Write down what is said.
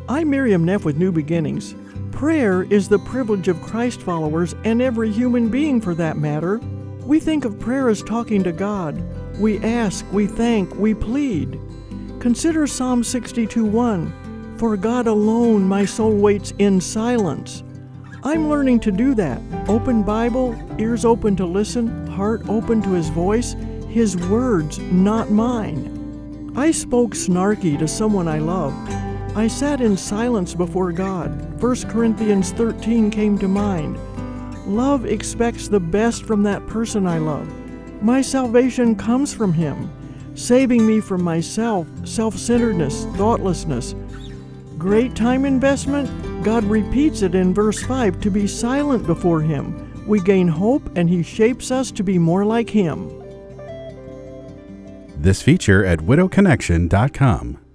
I'm Miriam Neff with New Beginnings. Prayer is the privilege of Christ followers and every human being for that matter. We think of prayer as talking to God. We ask, we thank, we plead. Consider Psalm 62:1. For God alone my soul waits in silence. I'm learning to do that. Open Bible, ears open to listen, heart open to His voice, His words, not mine. I spoke snarky to someone I love. I sat in silence before God. 1 Corinthians 13 came to mind. Love expects the best from that person I love. My salvation comes from Him, saving me from myself, self-centeredness, thoughtlessness. Great time investment? God repeats it in verse 5 to be silent before Him. We gain hope and He shapes us to be more like Him. This feature at widowconnection.com.